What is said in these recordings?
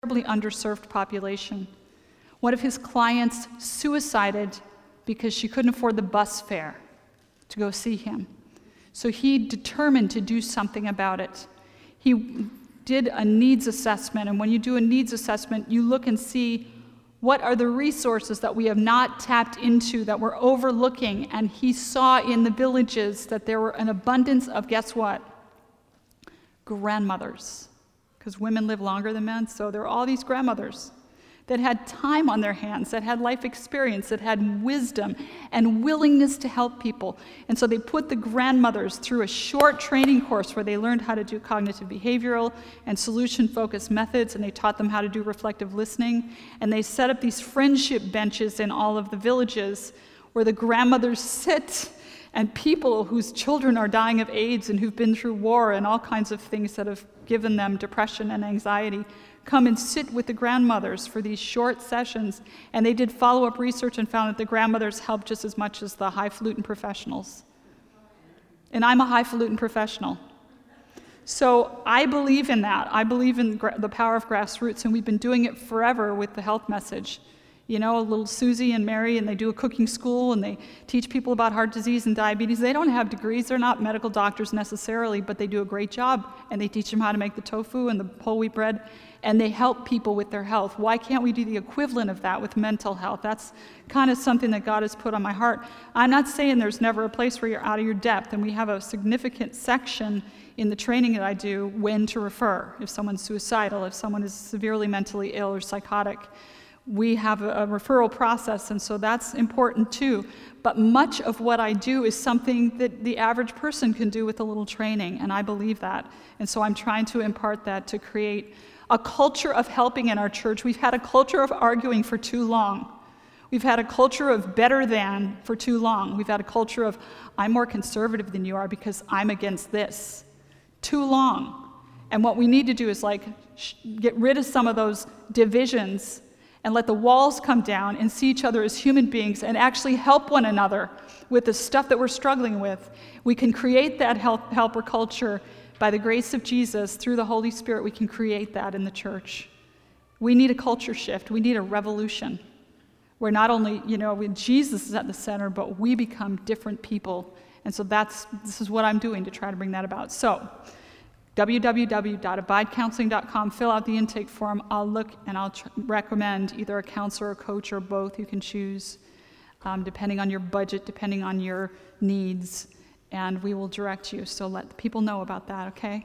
terribly underserved population. One of his clients suicided because she couldn't afford the bus fare to go see him. So he determined to do something about it. He did a needs assessment, and when you do a needs assessment, you look and see what are the resources that we have not tapped into, that we're overlooking, and he saw in the villages that there were an abundance of, guess what? Grandmothers. Because women live longer than men, so there are all these grandmothers that had time on their hands, that had life experience, that had wisdom and willingness to help people. And so they put the grandmothers through a short training course where they learned how to do cognitive behavioral and solution-focused methods, and they taught them how to do reflective listening. And they set up these friendship benches in all of the villages where the grandmothers sit, and people whose children are dying of AIDS and who've been through war and all kinds of things that have given them depression and anxiety come and sit with the grandmothers for these short sessions. And they did follow-up research and found that the grandmothers helped just as much as the highfalutin professionals. And I'm a highfalutin professional. So I believe in that. I believe in the power of grassroots, and we've been doing it forever with the health message. You know, little Susie and Mary, and they do a cooking school, and they teach people about heart disease and diabetes. They don't have degrees. They're not medical doctors necessarily, but they do a great job, and they teach them how to make the tofu and the whole wheat bread, and they help people with their health. Why can't we do the equivalent of that with mental health? That's kind of something that God has put on my heart. I'm not saying there's never a place where you're out of your depth, and we have a significant section in the training that I do when to refer. If someone's suicidal, if someone is severely mentally ill or psychotic, we have a referral process, and so that's important too. But much of what I do is something that the average person can do with a little training, and I believe that. And so I'm trying to impart that to create a culture of helping in our church. We've had a culture of arguing for too long. We've had a culture of better than for too long. We've had a culture of, I'm more conservative than you are because I'm against this. Too long. And what we need to do is get rid of some of those divisions and let the walls come down and see each other as human beings and actually help one another with the stuff that we're struggling with. We can create that helper culture by the grace of Jesus. Through the Holy Spirit, we can create that in the church. We need a culture shift. We need a revolution where not only, when Jesus is at the center, but we become different people. And so this is what I'm doing to try to bring that about. So, www.abidecounseling.com, fill out the intake form. I'll look and I'll recommend either a counselor or a coach or both. You can choose depending on your budget, depending on your needs, and we will direct you. So let the people know about that, okay?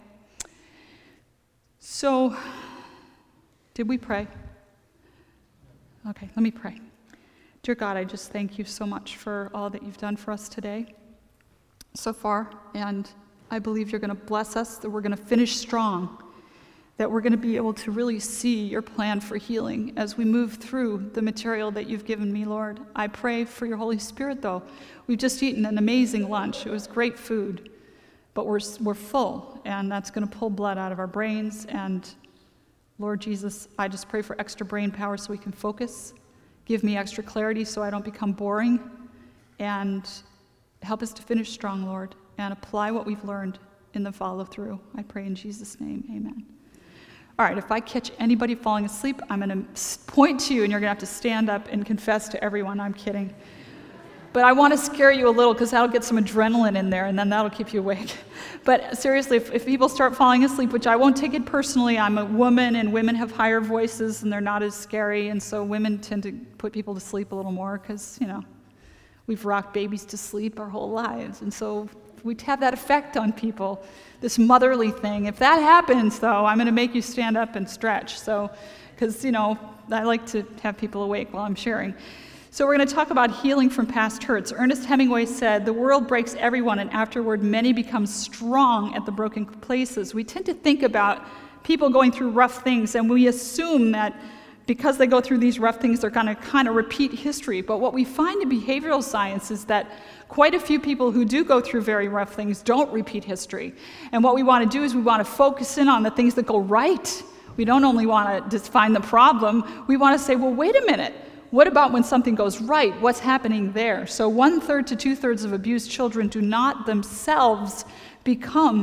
So, did we pray? Okay, let me pray. Dear God, I just thank you so much for all that you've done for us today so far, and I believe you're going to bless us, that we're going to finish strong, that we're going to be able to really see your plan for healing as we move through the material that you've given me, Lord. I pray for your Holy Spirit, though. We've just eaten an amazing lunch. It was great food, but we're full, and that's going to pull blood out of our brains. And Lord Jesus, I just pray for extra brain power so we can focus. Give me extra clarity so I don't become boring, and help us to finish strong, Lord, and apply what we've learned in the follow-through. I pray in Jesus' name, amen. All right, if I catch anybody falling asleep, I'm going to point to you, and you're going to have to stand up and confess to everyone. I'm kidding. But I want to scare you a little because that'll get some adrenaline in there, and then that'll keep you awake. But seriously, if people start falling asleep, which I won't take it personally, I'm a woman, and women have higher voices, and they're not as scary, and so women tend to put people to sleep a little more because, we've rocked babies to sleep our whole lives, and so we have that effect on people, this motherly thing. If that happens, though, I'm going to make you stand up and stretch. So, because, I like to have people awake while I'm sharing. So we're going to talk about healing from past hurts. Ernest Hemingway said, "The world breaks everyone, and afterward many become strong at the broken places." We tend to think about people going through rough things, and we assume that because they go through these rough things, they're going to kind of repeat history. But what we find in behavioral science is that quite a few people who do go through very rough things don't repeat history. And what we want to do is we want to focus in on the things that go right. We don't only want to just find the problem. We want to say, well, wait a minute. What about when something goes right? What's happening there? So 1/3 to 2/3 of abused children do not themselves become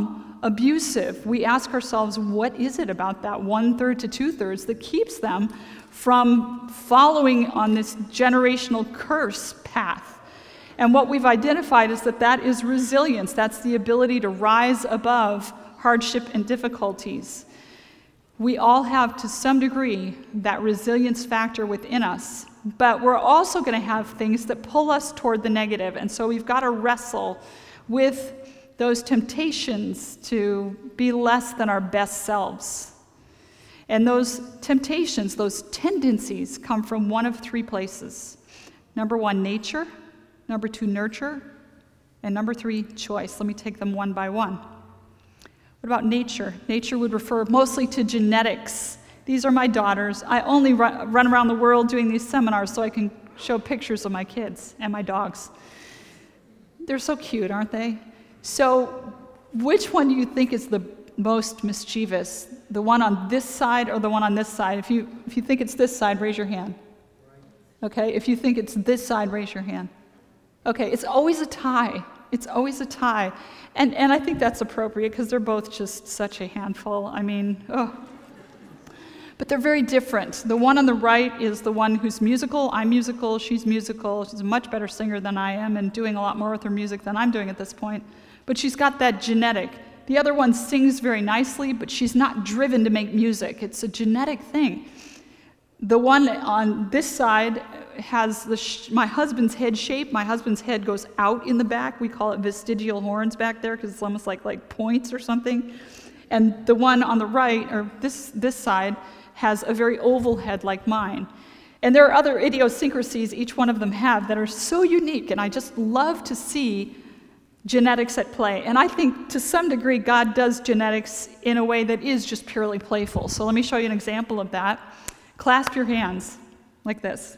abusive, we ask ourselves, what is it about that 1/3 to 2/3 that keeps them from following on this generational curse path? And what we've identified is that is resilience. That's the ability to rise above hardship and difficulties. We all have, to some degree, that resilience factor within us, but we're also going to have things that pull us toward the negative. And so we've got to wrestle with those temptations to be less than our best selves. And those temptations, those tendencies, come from one of three places. Number 1, nature. Number 2, nurture. And number 3, choice. Let me take them one by one. What about nature? Nature would refer mostly to genetics. These are my daughters. I only run around the world doing these seminars so I can show pictures of my kids and my dogs. They're so cute, aren't they? So which one do you think is the most mischievous? The one on this side or the one on this side? If you think it's this side, raise your hand. Okay, if you think it's this side, raise your hand. Okay, it's always a tie. It's always a tie. And I think that's appropriate because they're both just such a handful. I mean, But they're very different. The one on the right is the one who's musical. I'm musical. She's musical. She's a much better singer than I am and doing a lot more with her music than I'm doing at this point. But she's got that genetic. The other one sings very nicely, but she's not driven to make music. It's a genetic thing. The one on this side has my husband's head shape. My husband's head goes out in the back. We call it vestigial horns back there because it's almost like points or something. And the one on the right, or this side, has a very oval head like mine. And there are other idiosyncrasies each one of them have that are so unique, and I just love to see genetics at play. And I think to some degree God does genetics in a way that is just purely playful. So let me show you an example of that. Clasp your hands like this.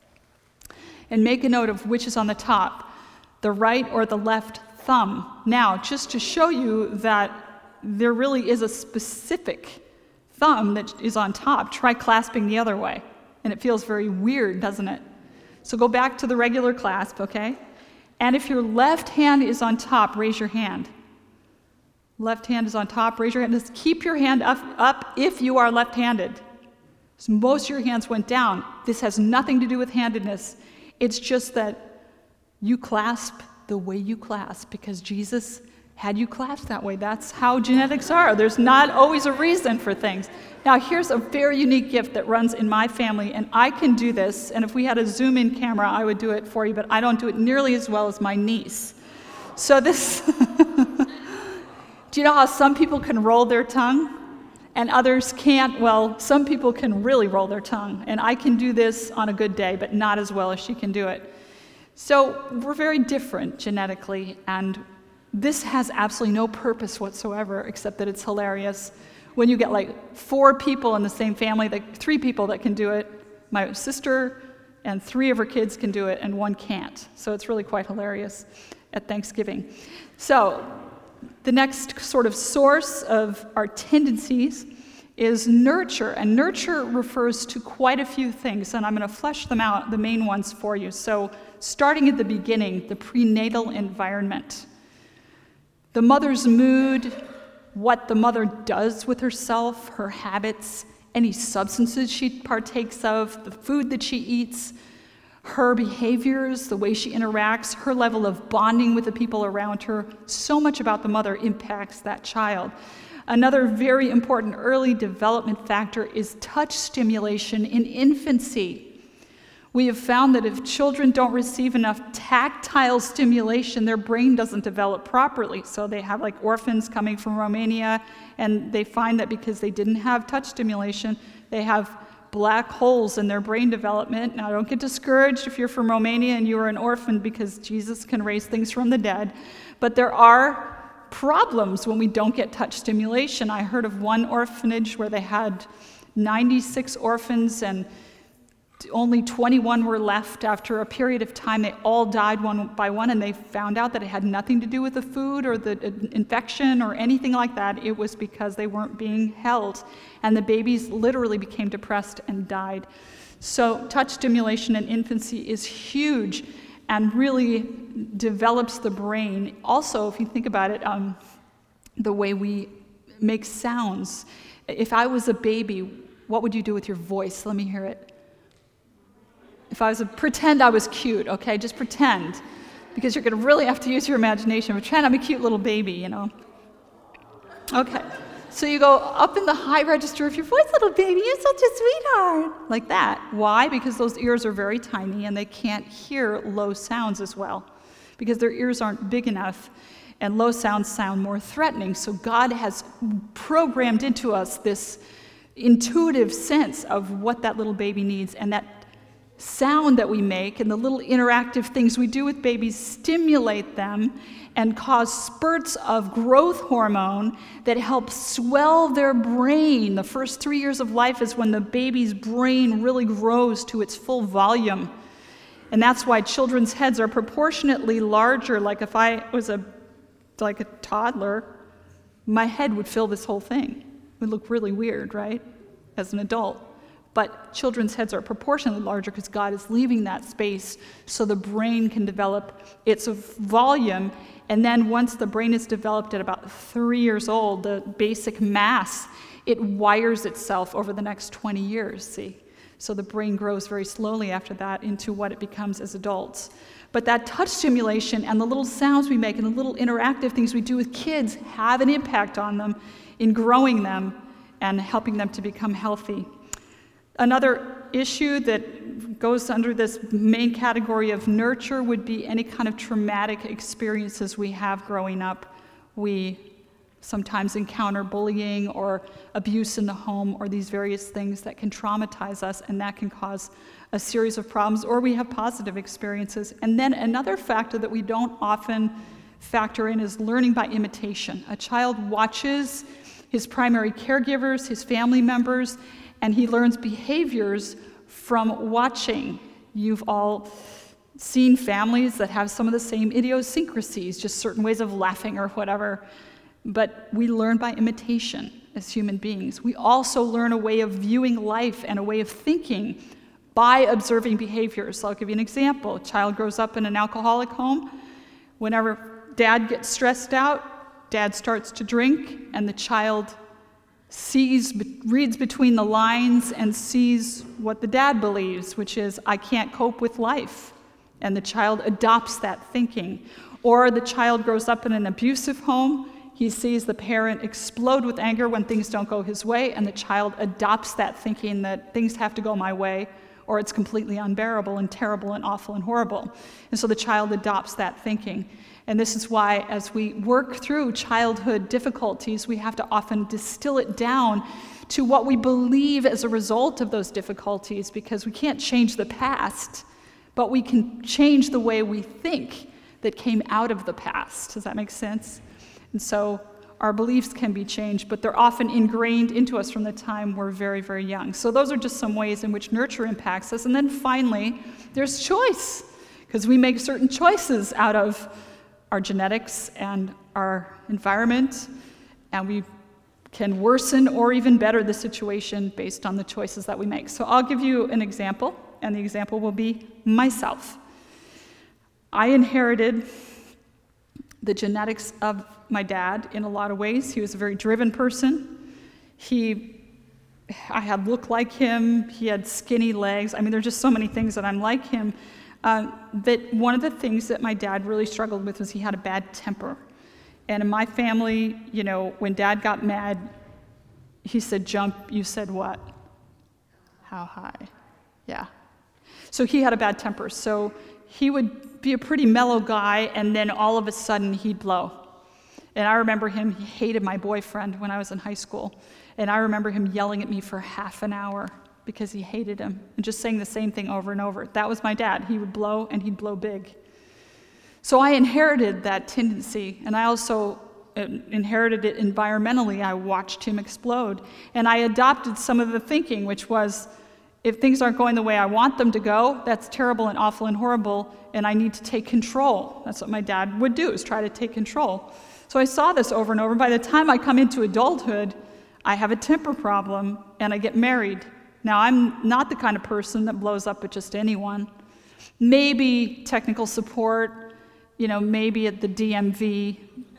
And make a note of which is on the top, the right or the left thumb. Now, just to show you that there really is a specific thumb that is on top, try clasping the other way. And it feels very weird, doesn't it? So go back to the regular clasp, okay? And if your left hand is on top, raise your hand. Left hand is on top, raise your hand. Just keep your hand up if you are left-handed. So most of your hands went down. This has nothing to do with handedness. It's just that you clasp the way you clasp because Jesus had you clasp that way. That's how genetics are. There's not always a reason for things. Now, here's a very unique gift that runs in my family, and I can do this, and if we had a zoom-in camera, I would do it for you, but I don't do it nearly as well as my niece. So this, do you know how some people can roll their tongue and others can't? Well, some people can really roll their tongue, and I can do this on a good day, but not as well as she can do it. So we're very different genetically, and this has absolutely no purpose whatsoever except that it's hilarious. When you get like 4 people in the same family, like 3 people that can do it, my sister and 3 of her kids can do it and 1 can't. So it's really quite hilarious at Thanksgiving. So the next sort of source of our tendencies is nurture. And nurture refers to quite a few things, and I'm going to flesh them out, the main ones for you. So starting at the beginning, the prenatal environment. The mother's mood, what the mother does with herself, her habits, any substances she partakes of, the food that she eats, her behaviors, the way she interacts, her level of bonding with the people around her. So much about the mother impacts that child. Another very important early development factor is touch stimulation in infancy. We have found that if children don't receive enough tactile stimulation, their brain doesn't develop properly. So they have like orphans coming from Romania, and they find that because they didn't have touch stimulation, they have black holes in their brain development. Now, don't get discouraged if you're from Romania and you are an orphan, because Jesus can raise things from the dead. But there are problems when we don't get touch stimulation. I heard of one orphanage where they had 96 orphans and only 21 were left. After a period of time, they all died one by one, and they found out that it had nothing to do with the food or the infection or anything like that. It was because they weren't being held, and the babies literally became depressed and died. So touch stimulation in infancy is huge and really develops the brain. Also, if you think about it, the way we make sounds. If I was a baby, what would you do with your voice? Let me hear it. If I was pretend I was cute, okay? Just pretend. Because you're going to really have to use your imagination. Pretend I'm a cute little baby, you know? Okay. So you go up in the high register of your voice, little baby, you're such a sweetheart. Like that. Why? Because those ears are very tiny and they can't hear low sounds as well. Because their ears aren't big enough and low sounds sound more threatening. So God has programmed into us this intuitive sense of what that little baby needs, and that sound that we make and the little interactive things we do with babies stimulate them and cause spurts of growth hormone that help swell their brain. The first 3 years of life is when the baby's brain really grows to its full volume. And that's why children's heads are proportionately larger. Like if I was like a toddler, my head would fill this whole thing. It would look really weird, right? As an adult. But children's heads are proportionally larger because God is leaving that space so the brain can develop its volume. And then once the brain is developed at about 3 years old, the basic mass, it wires itself over the next 20 years, see? So the brain grows very slowly after that into what it becomes as adults. But that touch stimulation and the little sounds we make and the little interactive things we do with kids have an impact on them in growing them and helping them to become healthy. Another issue that goes under this main category of nurture would be any kind of traumatic experiences we have growing up. We sometimes encounter bullying or abuse in the home or these various things that can traumatize us, and that can cause a series of problems, or we have positive experiences. And then another factor that we don't often factor in is learning by imitation. A child watches his primary caregivers, his family members, and he learns behaviors from watching. You've all seen families that have some of the same idiosyncrasies, just certain ways of laughing or whatever. But we learn by imitation as human beings. We also learn a way of viewing life and a way of thinking by observing behaviors. So I'll give you an example. A child grows up in an alcoholic home. Whenever dad gets stressed out, dad starts to drink, and the child reads between the lines and sees what the dad believes, which is, I can't cope with life. And the child adopts that thinking. Or the child grows up in an abusive home. He sees the parent explode with anger when things don't go his way, and the child adopts that thinking that things have to go my way, or it's completely unbearable and terrible and awful and horrible. And so the child adopts that thinking. And this is why, as we work through childhood difficulties, we have to often distill it down to what we believe as a result of those difficulties, because we can't change the past, but we can change the way we think that came out of the past. Does that make sense? And so our beliefs can be changed, but they're often ingrained into us from the time we're very, very young. So those are just some ways in which nurture impacts us. And then finally, there's choice, because we make certain choices out of our genetics and our environment, and we can worsen or even better the situation based on the choices that we make. So I'll give you an example, and the example will be myself. I inherited the genetics of my dad in a lot of ways. He was a very driven person. I had look like him. He had skinny legs. I mean, there's just so many things that I'm like him. That one of the things that my dad really struggled with was he had a bad temper. And in my family, you know, when dad got mad, he said, jump. You said what? How high? Yeah. So he had a bad temper. So he would be a pretty mellow guy, and then all of a sudden he'd blow. And I remember he hated my boyfriend when I was in high school. And I remember him yelling at me for half an hour because he hated him and just saying the same thing over and over. That was my dad. He would blow, and he'd blow big. So I inherited that tendency, and I also inherited it environmentally. I watched him explode. And I adopted some of the thinking, which was, if things aren't going the way I want them to go, that's terrible and awful and horrible, and I need to take control. That's what my dad would do, is try to take control. So I saw this over and over. By the time I come into adulthood, I have a temper problem, and I get married. Now, I'm not the kind of person that blows up at just anyone. Maybe technical support, maybe at the DMV,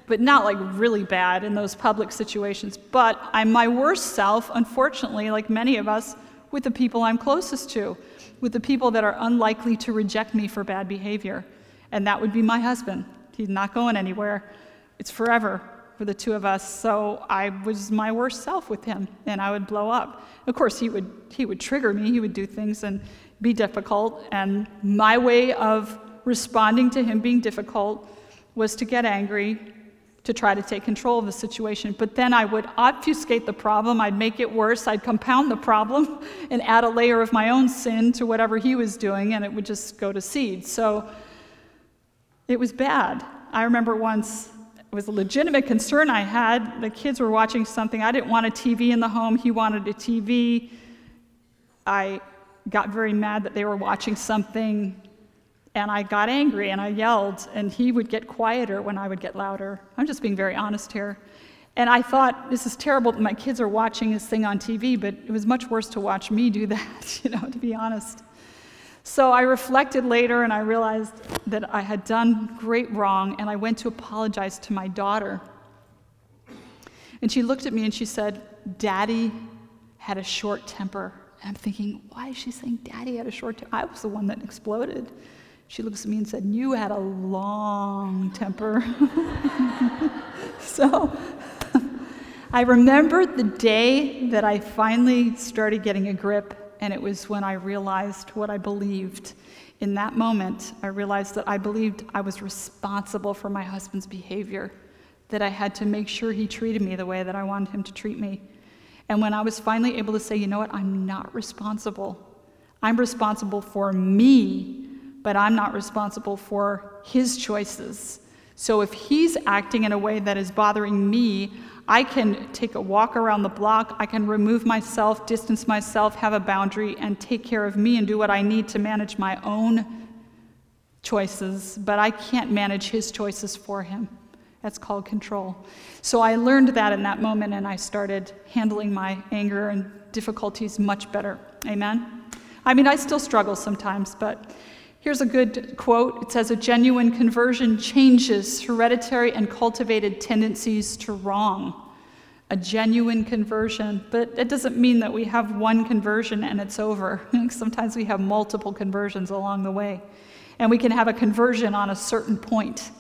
but not like really bad in those public situations. But I'm my worst self, unfortunately, like many of us, with the people I'm closest to, with the people that are unlikely to reject me for bad behavior. And that would be my husband. He's not going anywhere. It's forever for the two of us. So I was my worst self with him, and I would blow up. Of course, he would trigger me. He would do things and be difficult. And my way of responding to him being difficult was to get angry, to try to take control of the situation. But then I would obfuscate the problem. I'd make it worse. I'd compound the problem and add a layer of my own sin to whatever he was doing, and it would just go to seed. So it was bad. I remember once, it was a legitimate concern I had. The kids were watching something. I didn't want a TV in the home. He wanted a TV. I got very mad that they were watching something, and I got angry and I yelled, and he would get quieter when I would get louder. I'm just being very honest here. And I thought, this is terrible that my kids are watching this thing on TV, but it was much worse to watch me do that, to be honest. So I reflected later, and I realized that I had done great wrong, and I went to apologize to my daughter. And she looked at me and she said, "Daddy had a short temper." And I'm thinking, why is she saying Daddy had a short temper? I was the one that exploded. She looks at me and said, "You had a long temper." So I remembered the day that I finally started getting a grip, and it was when I realized what I believed. In that moment, I realized that I believed I was responsible for my husband's behavior, that I had to make sure he treated me the way that I wanted him to treat me. And when I was finally able to say, you know what, I'm not responsible. I'm responsible for me, but I'm not responsible for his choices. So if he's acting in a way that is bothering me, I can take a walk around the block, I can remove myself, distance myself, have a boundary, and take care of me and do what I need to manage my own choices, but I can't manage his choices for him. That's called control. So I learned that in that moment, and I started handling my anger and difficulties much better. Amen? I mean, I still struggle sometimes, but here's a good quote. It says, "A genuine conversion changes hereditary and cultivated tendencies to wrong." A genuine conversion. But it doesn't mean that we have one conversion and it's over. Sometimes we have multiple conversions along the way. And we can have a conversion on a certain point,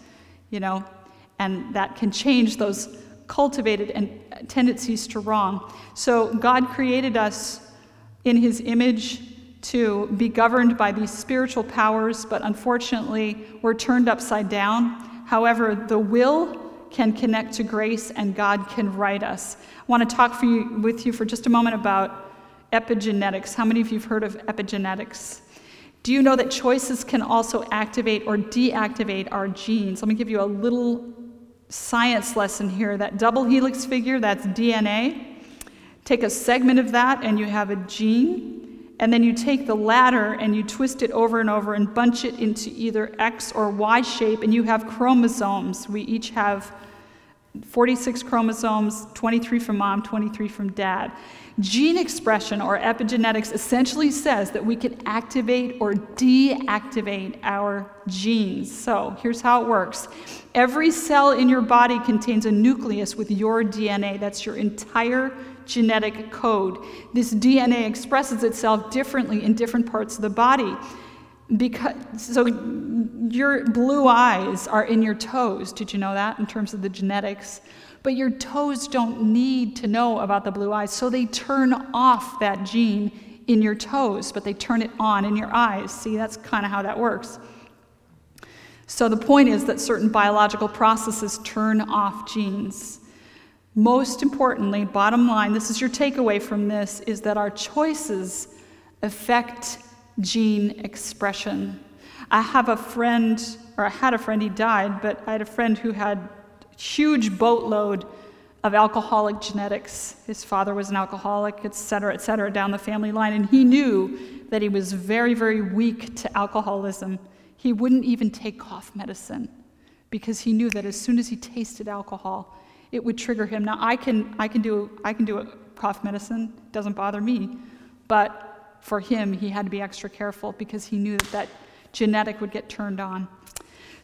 and that can change those cultivated and tendencies to wrong. So God created us in his image to be governed by these spiritual powers, but unfortunately, we're turned upside down. However, the will can connect to grace, and God can right us. I want to talk with you for just a moment about epigenetics. How many of you have heard of epigenetics? Do you know that choices can also activate or deactivate our genes? Let me give you a little science lesson here. That double helix figure, that's DNA. Take a segment of that and you have a gene. And then you take the latter and you twist it over and over and bunch it into either X or Y shape, and you have chromosomes. We each have 46 chromosomes, 23 from mom, 23 from dad. Gene expression, or epigenetics, essentially says that we can activate or deactivate our genes. So here's how it works. Every cell in your body contains a nucleus with your DNA. That's your entire genetic code. This DNA expresses itself differently in different parts of the body. So your blue eyes are in your toes. Did you know that, in terms of the genetics? But your toes don't need to know about the blue eyes, so they turn off that gene in your toes, but they turn it on in your eyes. See, that's kind of how that works. So the point is that certain biological processes turn off genes. Most importantly, bottom line, this is your takeaway from this, is that our choices affect gene expression. I had a friend, he died, but I had a friend who had huge boatload of alcoholic genetics. His father was an alcoholic, et cetera, down the family line, and he knew that he was very, very weak to alcoholism. He wouldn't even take cough medicine because he knew that as soon as he tasted alcohol, it would trigger him. Now, I can do a cough medicine, it doesn't bother me, but for him, he had to be extra careful because he knew that genetic would get turned on.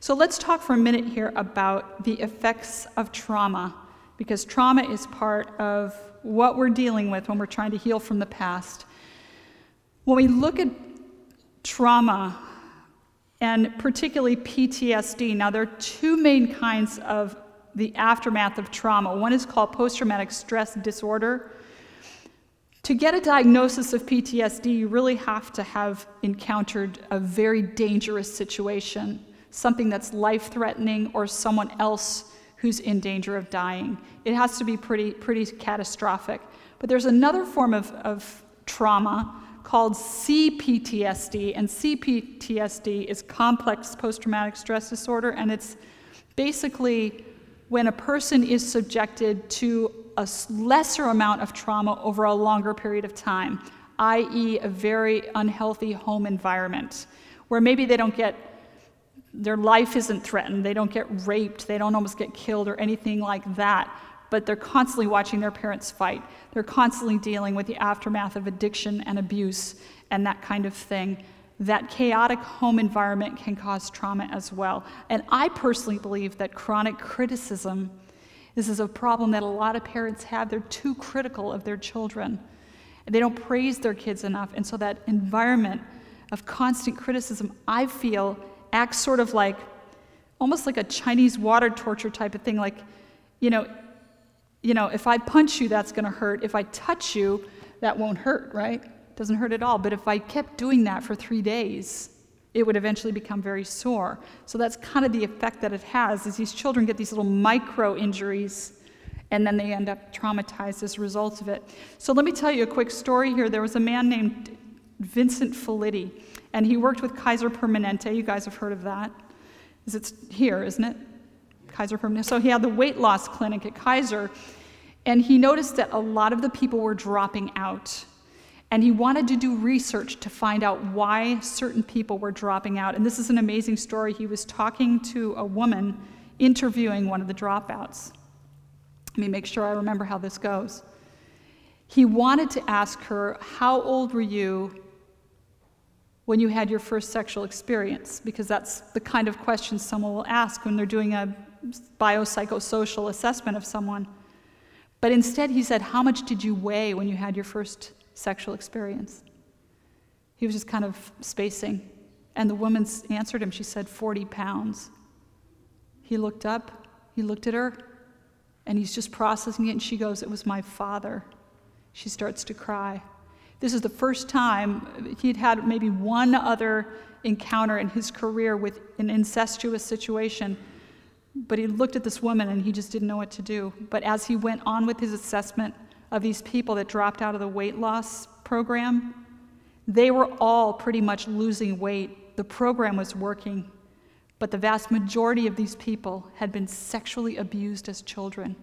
So let's talk for a minute here about the effects of trauma, because trauma is part of what we're dealing with when we're trying to heal from the past. When we look at trauma, and particularly PTSD, now there are two main kinds of the aftermath of trauma. One is called post-traumatic stress disorder. To get a diagnosis of PTSD, you really have to have encountered a very dangerous situation, something that's life-threatening or someone else who's in danger of dying. It has to be pretty catastrophic. But there's another form of trauma called CPTSD, and CPTSD is complex post-traumatic stress disorder, and it's basically when a person is subjected to a lesser amount of trauma over a longer period of time, i.e. a very unhealthy home environment, where maybe their life isn't threatened, they don't get raped, they don't almost get killed or anything like that, but they're constantly watching their parents fight. They're constantly dealing with the aftermath of addiction and abuse and that kind of thing. That chaotic home environment can cause trauma as well. And I personally believe that chronic criticism, this is a problem that a lot of parents have. They're too critical of their children. They don't praise their kids enough. And so that environment of constant criticism, I feel, acts sort of like, almost like a Chinese water torture type of thing. Like, if I punch you, that's going to hurt. If I touch you, that won't hurt, right? It doesn't hurt at all. But if I kept doing that for 3 days, it would eventually become very sore. So that's kind of the effect that it has, is these children get these little micro injuries, and then they end up traumatized as a result of it. So let me tell you a quick story here. There was a man named Vincent Felitti, and he worked with Kaiser Permanente. You guys have heard of that. It's here, isn't it? Kaiser Permanente. So he had the weight loss clinic at Kaiser, and he noticed that a lot of the people were dropping out. And he wanted to do research to find out why certain people were dropping out. And this is an amazing story. He was talking to a woman interviewing one of the dropouts. Let me make sure I remember how this goes. He wanted to ask her, how old were you when you had your first sexual experience? Because that's the kind of question someone will ask when they're doing a biopsychosocial assessment of someone. But instead he said, how much did you weigh when you had your first sexual experience? He was just kind of spacing. And the woman answered him. She said, 40 pounds. He looked up, he looked at her, and he's just processing it, and she goes, it was my father. She starts to cry. This is the first time he'd had maybe one other encounter in his career with an incestuous situation, but he looked at this woman and he just didn't know what to do. But as he went on with his assessment of these people that dropped out of the weight loss program, they were all pretty much losing weight. The program was working, but the vast majority of these people had been sexually abused as children.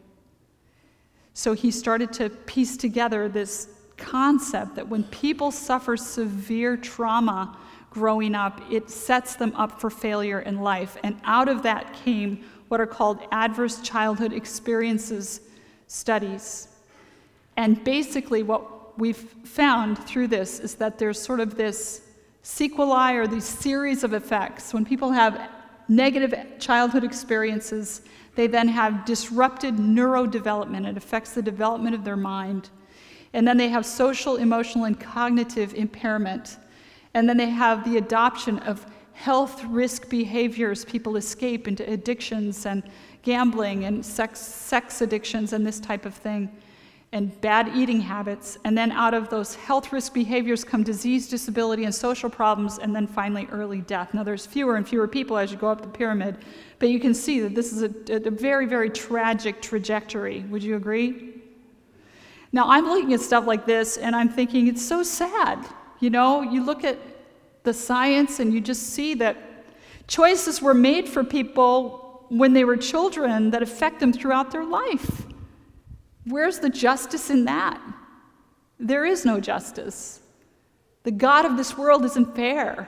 So he started to piece together this concept that when people suffer severe trauma growing up, it sets them up for failure in life. And out of that came what are called adverse childhood experiences studies. And basically what we've found through this is that there's sort of this sequelae, or these series of effects. When people have negative childhood experiences, they then have disrupted neurodevelopment. It affects the development of their mind. And then they have social, emotional, and cognitive impairment. And then they have the adoption of health risk behaviors. People escape into addictions and gambling and sex addictions and this type of thing, and bad eating habits. And then out of those health risk behaviors come disease, disability, and social problems, and then finally early death. Now there's fewer and fewer people as you go up the pyramid, but you can see that this is a very, very tragic trajectory. Would you agree? Now I'm looking at stuff like this and I'm thinking, it's so sad. You know, you look at the science and you just see that choices were made for people when they were children that affect them throughout their life. Where's the justice in that? There is no justice. The God of this world isn't fair.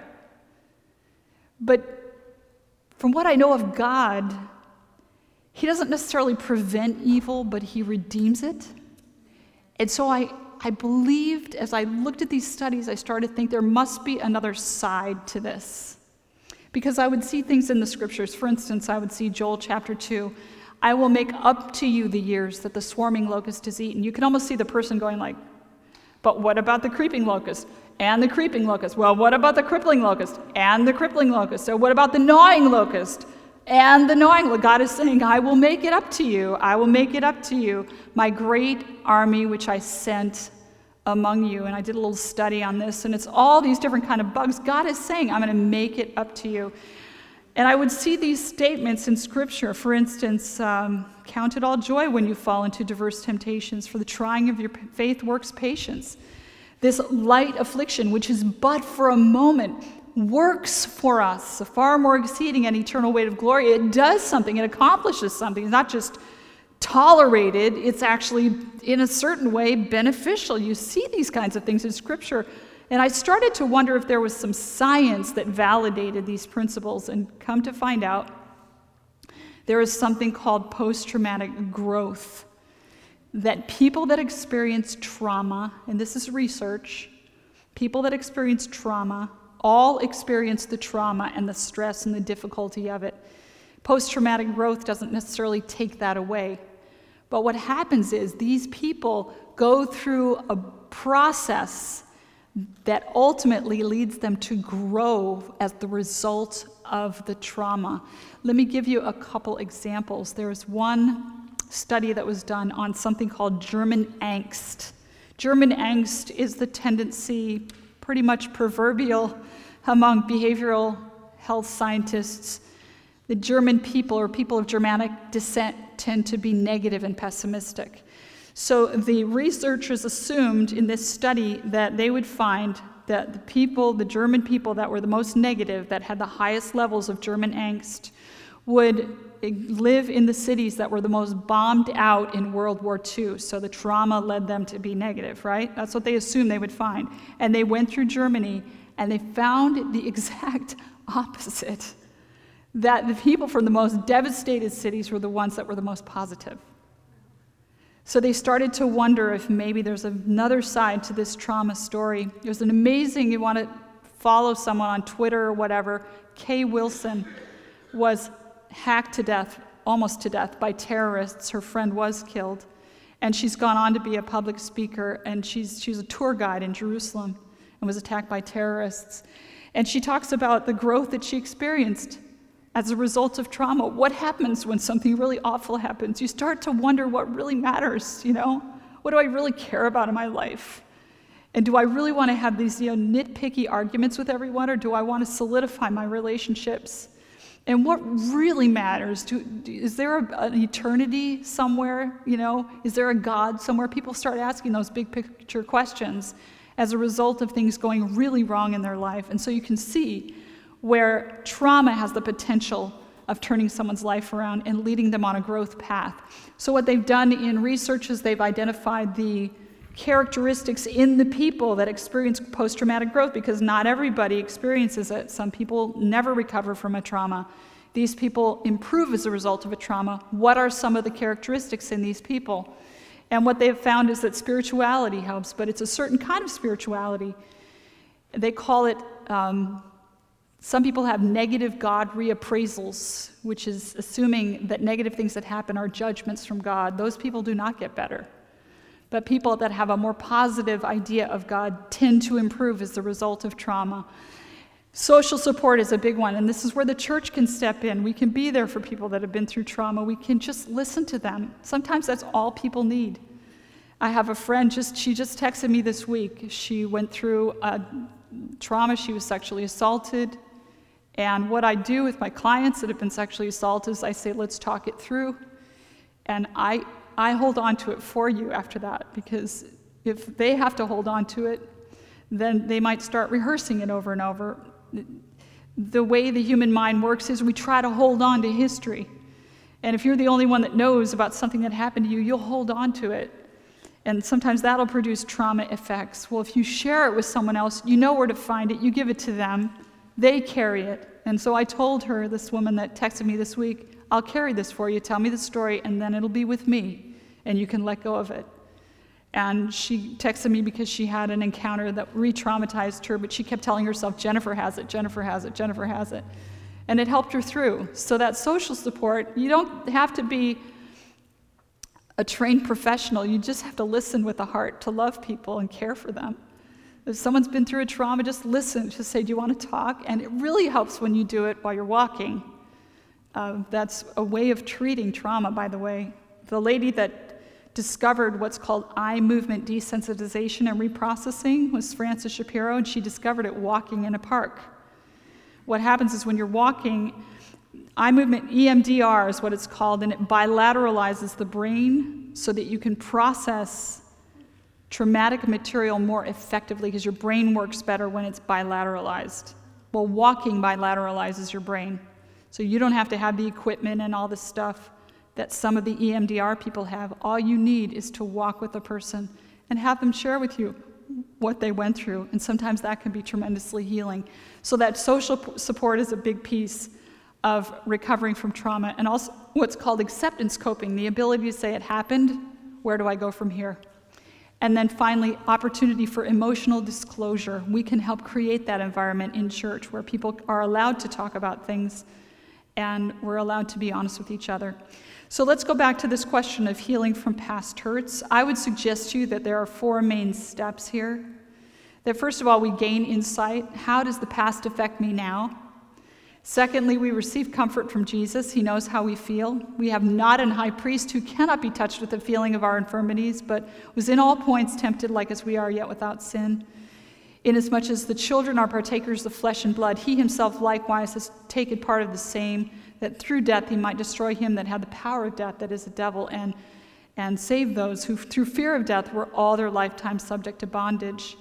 But from what I know of God, He doesn't necessarily prevent evil, but He redeems it. And so I believed, as I looked at these studies, I started to think there must be another side to this. because I would see things in the scriptures. For instance, I would see Joel chapter 2. I will make up to you the years that the swarming locust has eaten. You can almost see the person going like, but what about the creeping locust? And the creeping locust? Well, what about the crippling locust? And the crippling locust? So what about the gnawing locust? And the gnawing locust? God is saying, I will make it up to you. I will make it up to you. My great army which I sent among you. And I did a little study on this, and it's all these different kind of bugs. God is saying, I'm going to make it up to you. And I would see these statements in Scripture. For instance, count it all joy when you fall into diverse temptations, for the trying of your faith works patience. This light affliction, which is but for a moment, works for us, far more exceeding an eternal weight of glory. It does something. It accomplishes something. It's not just tolerated. It's actually, in a certain way, beneficial. You see these kinds of things in Scripture. And I started to wonder if there was some science that validated these principles, and come to find out, there is something called post-traumatic growth, that people that experience trauma, and this is research, people that experience trauma all experience the trauma and the stress and the difficulty of it. Post-traumatic growth doesn't necessarily take that away. But what happens is these people go through a process that ultimately leads them to grow as the result of the trauma. Let me give you a couple examples. There's one study that was done on something called German angst. German angst is the tendency, pretty much proverbial among behavioral health scientists. The German people, or people of Germanic descent, tend to be negative and pessimistic. So the researchers assumed in this study that they would find that the German people that were the most negative, that had the highest levels of German angst, would live in the cities that were the most bombed out in World War II. So the trauma led them to be negative, right? That's what they assumed they would find. And they went through Germany, and they found the exact opposite, that the people from the most devastated cities were the ones that were the most positive. So they started to wonder if maybe there's another side to this trauma story. There's an amazing, you want to follow someone on Twitter or whatever, Kay Wilson was hacked to death, almost to death, by terrorists. Her friend was killed. And she's gone on to be a public speaker, and she's a tour guide in Jerusalem and was attacked by terrorists. And she talks about the growth that she experienced as a result of trauma. What happens when something really awful happens? You start to wonder what really matters, What do I really care about in my life? And do I really want to have these nitpicky arguments with everyone, or do I want to solidify my relationships? And what really matters? Is there an eternity somewhere? Is there a God somewhere? People start asking those big picture questions as a result of things going really wrong in their life. And so you can see where trauma has the potential of turning someone's life around and leading them on a growth path. So what they've done in research is they've identified the characteristics in the people that experience post-traumatic growth, because not everybody experiences it. Some people never recover from a trauma. These people improve as a result of a trauma. What are some of the characteristics in these people? And what they've found is that spirituality helps, but it's a certain kind of spirituality. They call it some people have negative God reappraisals, which is assuming that negative things that happen are judgments from God. Those people do not get better. But people that have a more positive idea of God tend to improve as a result of trauma. Social support is a big one, and this is where the church can step in. We can be there for people that have been through trauma. We can just listen to them. Sometimes that's all people need. I have a friend, she just texted me this week. She went through a trauma. She was sexually assaulted. And what I do with my clients that have been sexually assaulted is I say, let's talk it through. And I hold on to it for you after that, because if they have to hold on to it, then they might start rehearsing it over and over. The way the human mind works is we try to hold on to history. And if you're the only one that knows about something that happened to you, you'll hold on to it. And sometimes that'll produce trauma effects. Well, if you share it with someone else, you know where to find it, you give it to them, they carry it. And so I told her, this woman that texted me this week, I'll carry this for you, tell me the story, and then it'll be with me, and you can let go of it. And she texted me because she had an encounter that re-traumatized her, but she kept telling herself, Jennifer has it, Jennifer has it, Jennifer has it. And it helped her through. So that social support, you don't have to be a trained professional. You just have to listen with a heart to love people and care for them. If someone's been through a trauma, just listen. Just say, do you want to talk? And it really helps when you do it while you're walking. That's a way of treating trauma, by the way. The lady that discovered what's called eye movement desensitization and reprocessing was Frances Shapiro, and she discovered it walking in a park. What happens is when you're walking, eye movement, EMDR is what it's called, and it bilateralizes the brain so that you can process traumatic material more effectively because your brain works better when it's bilateralized. Well, walking bilateralizes your brain. So you don't have to have the equipment and all the stuff that some of the EMDR people have. All you need is to walk with a person and have them share with you what they went through. And sometimes that can be tremendously healing. So that social support is a big piece of recovering from trauma. And also what's called acceptance coping, the ability to say it happened, where do I go from here? And then finally, opportunity for emotional disclosure. We can help create that environment in church where people are allowed to talk about things and we're allowed to be honest with each other. So let's go back to this question of healing from past hurts. I would suggest to you that there are 4 main steps here. That first of all, we gain insight. How does the past affect me now? Secondly, we receive comfort from Jesus. He knows how we feel. We have not an high priest who cannot be touched with the feeling of our infirmities, but was in all points tempted like as we are, yet without sin. Inasmuch as the children are partakers of flesh and blood, he himself likewise has taken part of the same, that through death he might destroy him that had the power of death, that is the devil, and save those who through fear of death were all their lifetime subject to bondage.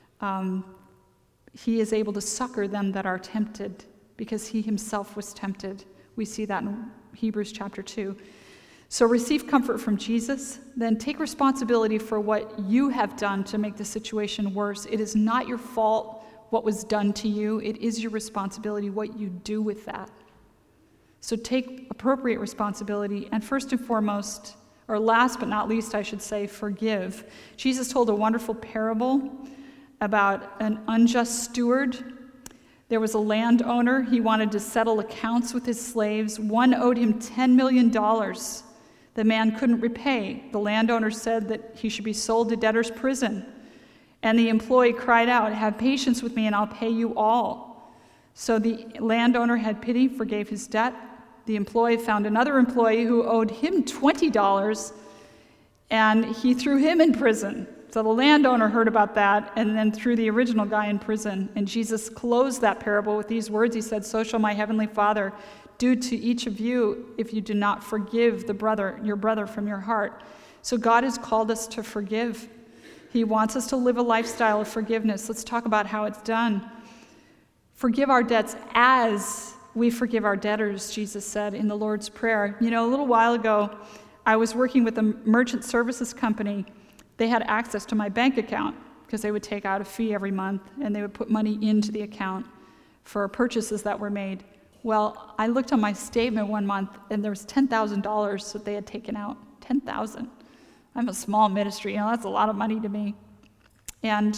He is able to succor them that are tempted, because he himself was tempted. We see that in Hebrews chapter 2. So receive comfort from Jesus, then take responsibility for what you have done to make the situation worse. It is not your fault what was done to you. It is your responsibility what you do with that. So take appropriate responsibility, and first and foremost, or last but not least, I should say, forgive. Jesus told a wonderful parable about an unjust steward. There was a landowner. He wanted to settle accounts with his slaves. One owed him $10 million. The man couldn't repay. The landowner said that he should be sold to debtor's prison. And the employee cried out, "Have patience with me and I'll pay you all." So the landowner had pity, forgave his debt. The employee found another employee who owed him $20, and he threw him in prison. So the landowner heard about that and then threw the original guy in prison. And Jesus closed that parable with these words. He said, "So shall my heavenly Father do to each of you if you do not forgive your brother from your heart." So God has called us to forgive. He wants us to live a lifestyle of forgiveness. Let's talk about how it's done. Forgive our debts as we forgive our debtors, Jesus said in the Lord's Prayer. You know, a little while ago, I was working with a merchant services company. They had access to my bank account because they would take out a fee every month and they would put money into the account for purchases that were made. Well, I looked on my statement one month and there was $10,000 that they had taken out. $10,000. I'm a small ministry, that's a lot of money to me. And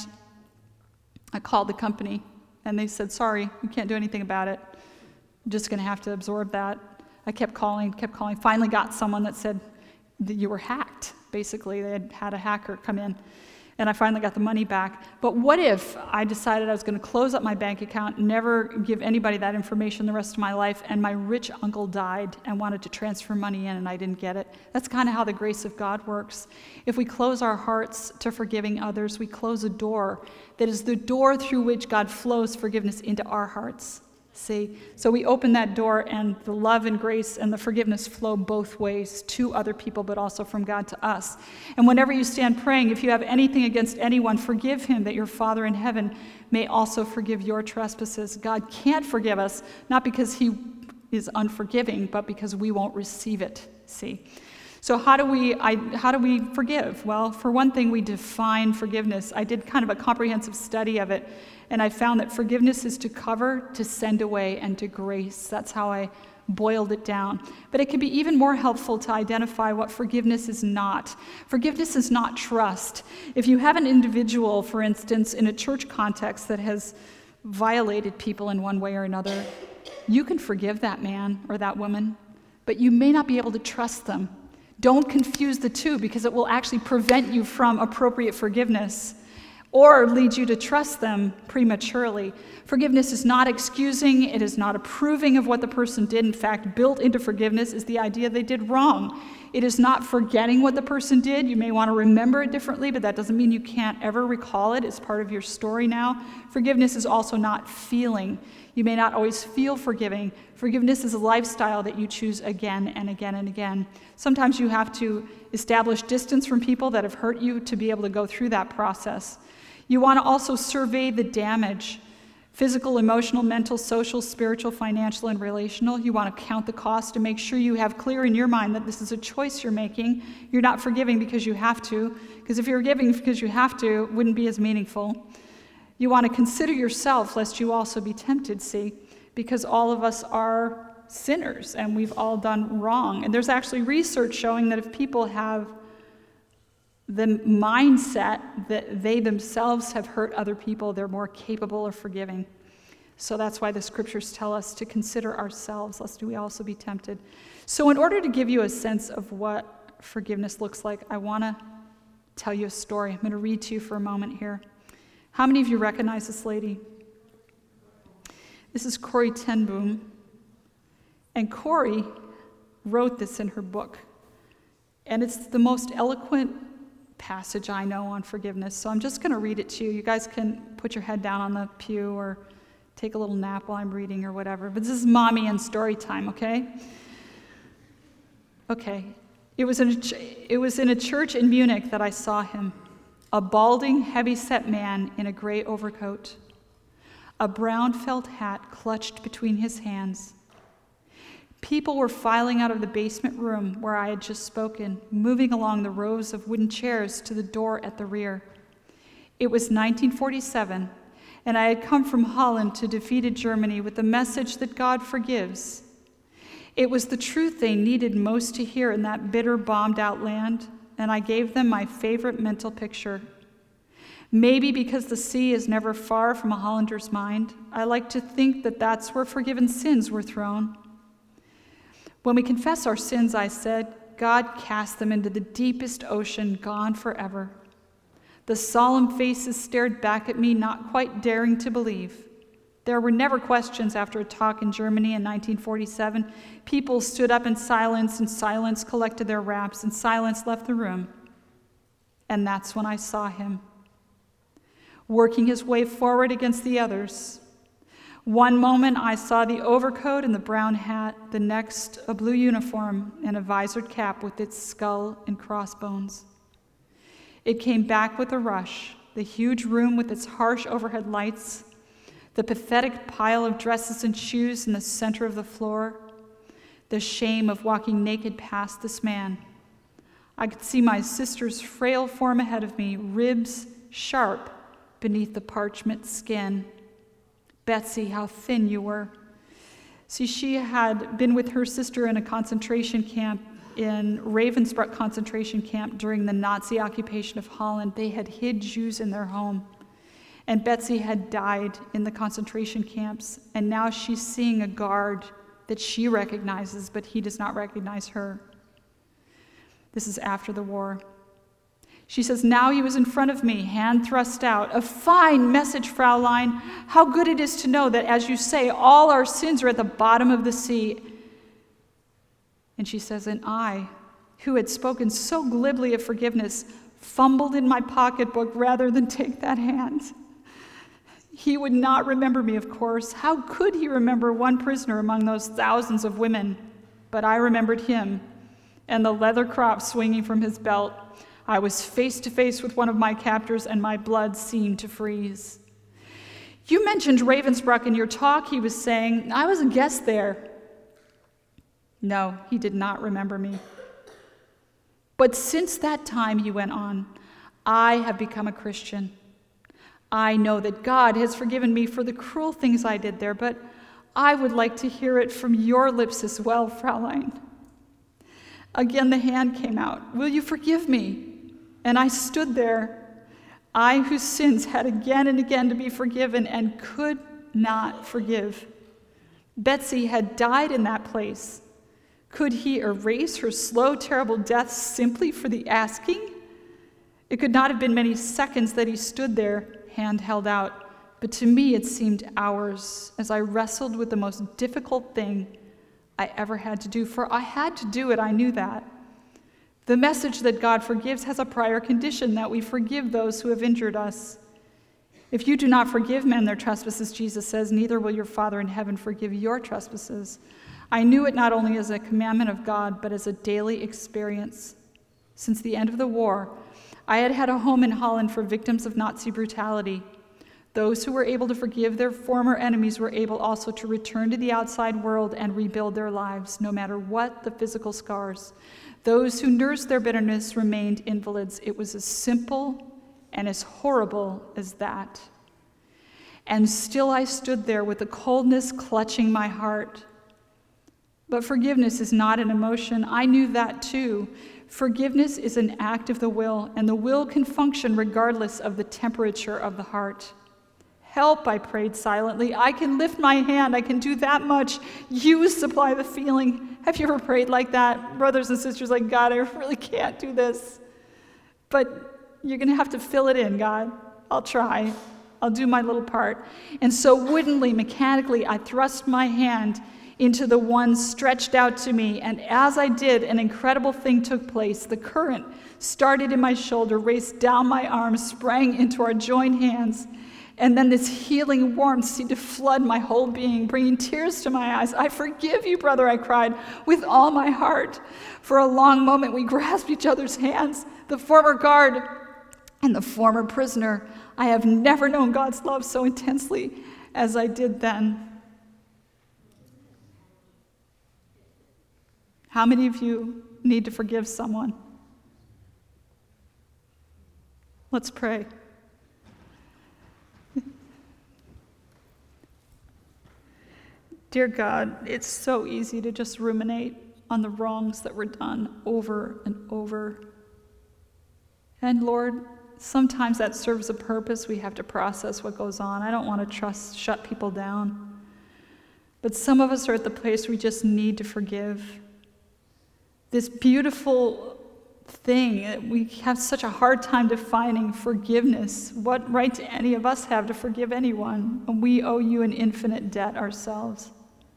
I called the company and they said, "Sorry, we can't do anything about it. I'm just going to have to absorb that." I kept calling, finally got someone that said that you were hacked. Basically, they had a hacker come in, and I finally got the money back. But what if I decided I was going to close up my bank account, never give anybody that information the rest of my life, and my rich uncle died and wanted to transfer money in and I didn't get it? That's kind of how the grace of God works. If we close our hearts to forgiving others, we close a door that is the door through which God flows forgiveness into our hearts. See, so we open that door and the love and grace and the forgiveness flow both ways to other people, but also from God to us. And whenever you stand praying, if you have anything against anyone, forgive him, that your Father in heaven may also forgive your trespasses. God can't forgive us, not because he is unforgiving, but because we won't receive it. See. So how do we forgive? Well, for one thing, we define forgiveness. I did kind of a comprehensive study of it, and I found that forgiveness is to cover, to send away, and to grace. That's how I boiled it down. But it can be even more helpful to identify what forgiveness is not. Forgiveness is not trust. If you have an individual, for instance, in a church context that has violated people in one way or another, You can forgive that man or that woman, but you may not be able to trust them. Don't confuse the two, because it will actually prevent you from appropriate forgiveness or lead you to trust them prematurely. Forgiveness is not excusing, it is not approving of what the person did. In fact, built into forgiveness is the idea they did wrong. It is not forgetting what the person did. You may want to remember it differently, but that doesn't mean you can't ever recall it. It's part of your story now. Forgiveness is also not feeling. You may not always feel forgiving. Forgiveness is a lifestyle that you choose again and again and again. Sometimes you have to establish distance from people that have hurt you to be able to go through that process. You want to also survey the damage. Physical, emotional, mental, social, spiritual, financial, and relational. You want to count the cost to make sure you have clear in your mind that this is a choice you're making. You're not forgiving because you have to, because if you're forgiving because you have to, it wouldn't be as meaningful. You want to consider yourself, lest you also be tempted, see, because all of us are sinners and we've all done wrong. And there's actually research showing that if people have the mindset that they themselves have hurt other people, they're more capable of forgiving. So that's why the scriptures tell us to consider ourselves, lest we also be tempted. So in order to give you a sense of what forgiveness looks like, I want to tell you a story. I'm going to read to you for a moment here. How many of you recognize this lady? This is Corrie ten Boom. And Corrie wrote this in her book. And it's the most eloquent passage I know on forgiveness. So I'm just going to read it to you. You guys can put your head down on the pew or take a little nap while I'm reading or whatever. But this is mommy and story time, okay? Okay. It was in a church in Munich that I saw him. A balding, heavy-set man in a gray overcoat. A brown felt hat clutched between his hands. People were filing out of the basement room where I had just spoken, moving along the rows of wooden chairs to the door at the rear. It was 1947, and I had come from Holland to defeated Germany with the message that God forgives. It was the truth they needed most to hear in that bitter, bombed-out land, and I gave them my favorite mental picture. Maybe because the sea is never far from a Hollander's mind, I like to think that that's where forgiven sins were thrown. When we confess our sins, I said, God cast them into the deepest ocean, gone forever. The solemn faces stared back at me, not quite daring to believe. There were never questions after a talk in Germany in 1947. People stood up in silence, and silence collected their wraps, and silence left the room. And that's when I saw him, working his way forward against the others. One moment I saw the overcoat and the brown hat, the next a blue uniform and a visored cap with its skull and crossbones. It came back with a rush, the huge room with its harsh overhead lights, the pathetic pile of dresses and shoes in the center of the floor, the shame of walking naked past this man. I could see my sister's frail form ahead of me, ribs sharp beneath the parchment skin. Betsy, how thin you were. See, she had been with her sister in a concentration camp in Ravensbrück concentration camp during the Nazi occupation of Holland. They had hid Jews in their home. And Betsy had died in the concentration camps, and now she's seeing a guard that she recognizes, but he does not recognize her. This is after the war. She says, now he was in front of me, hand thrust out. A fine message, Fraulein. How good it is to know that, as you say, all our sins are at the bottom of the sea. And she says, and I, who had spoken so glibly of forgiveness, fumbled in my pocketbook rather than take that hand. He would not remember me, of course. How could he remember one prisoner among those thousands of women? But I remembered him, and the leather crop swinging from his belt. I was face to face with one of my captors, and my blood seemed to freeze. You mentioned Ravensbrück in your talk, he was saying. I was a guest there. No, he did not remember me. But since that time, he went on, I have become a Christian. I know that God has forgiven me for the cruel things I did there, but I would like to hear it from your lips as well, Fraulein. Again, the hand came out. Will you forgive me? And I stood there, I whose sins had again and again to be forgiven and could not forgive. Betsy had died in that place. Could he erase her slow, terrible death simply for the asking? It could not have been many seconds that he stood there, hand held out, but to me it seemed hours as I wrestled with the most difficult thing I ever had to do, for I had to do it, I knew that. The message that God forgives has a prior condition, that we forgive those who have injured us. If you do not forgive men their trespasses, Jesus says, neither will your Father in heaven forgive your trespasses. I knew it not only as a commandment of God, but as a daily experience. Since the end of the war, I had had a home in Holland for victims of Nazi brutality. Those who were able to forgive their former enemies were able also to return to the outside world and rebuild their lives, no matter what the physical scars. Those who nursed their bitterness remained invalids. It was as simple and as horrible as that. And still I stood there with the coldness clutching my heart. But forgiveness is not an emotion. I knew that too. Forgiveness is an act of the will, and the will can function regardless of the temperature of the heart. Help, I prayed silently. I can lift my hand. I can do that much. You supply the feeling. Have you ever prayed like that? Brothers and sisters, like, God, I really can't do this. But you're going to have to fill it in, God. I'll try. I'll do my little part. And so woodenly, mechanically, I thrust my hand into the one stretched out to me. And as I did, an incredible thing took place. The current started in my shoulder, raced down my arm, sprang into our joined hands. And then this healing warmth seemed to flood my whole being, bringing tears to my eyes. I forgive you, brother, I cried, with all my heart. For a long moment, we grasped each other's hands. The former guard and the former prisoner. I have never known God's love so intensely as I did then. How many of you need to forgive someone? Let's pray. Dear God, it's so easy to just ruminate on the wrongs that were done over and over. And Lord, sometimes that serves a purpose. We have to process what goes on. I don't want to shut people down. But some of us are at the place where we just need to forgive. This beautiful thing, we have such a hard time defining forgiveness. What right do any of us have to forgive anyone? And we owe you an infinite debt ourselves.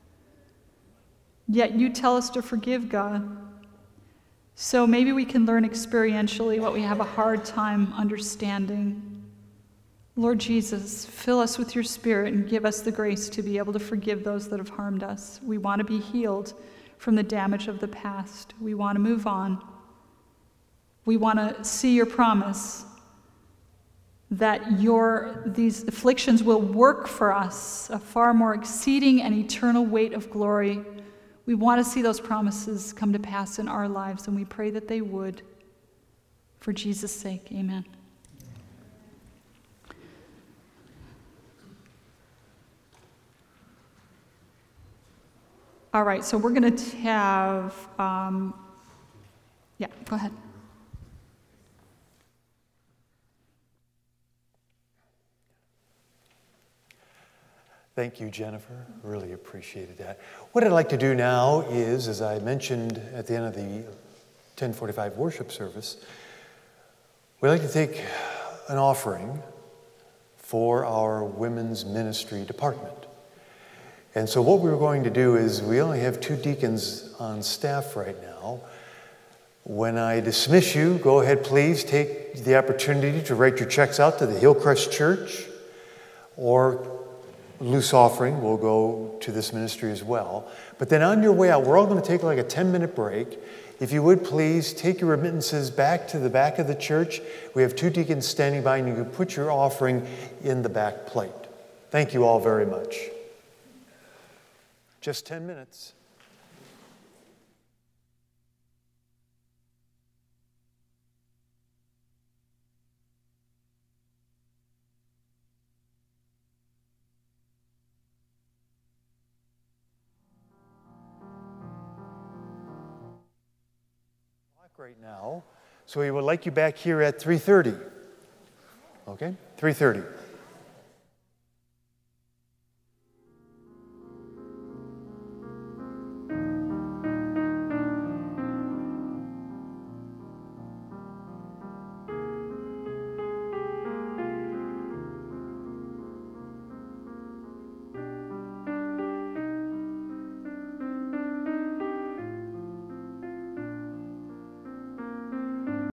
Yet you tell us to forgive, God. So maybe we can learn experientially what we have a hard time understanding. Lord Jesus, fill us with your Spirit and give us the grace to be able to forgive those that have harmed us. We want to be healed from the damage of the past. We want to move on. We want to see your promise that these afflictions will work for us a far more exceeding and eternal weight of glory. We want to see those promises come to pass in our lives, and we pray that they would. For Jesus' sake, amen. All right, so we're going to have, go ahead. Thank you, Jennifer. Really appreciated that. What I'd like to do now is, as I mentioned at the end of the 10:45 worship service, we'd like to take an offering for our women's ministry department. And so what we're going to do is, we only have 2 deacons on staff right now. When I dismiss you, go ahead, please take the opportunity to write your checks out to the Hillcrest Church, or loose offering will go to this ministry as well. But then on your way out, we're all going to take like a 10-minute break. If you would please take your remittances back to the back of the church. We have 2 deacons standing by, and you can put your offering in the back plate. Thank you all very much. Just 10 minutes. Right now, so we would like you back here at 3:30. Okay? 3:30.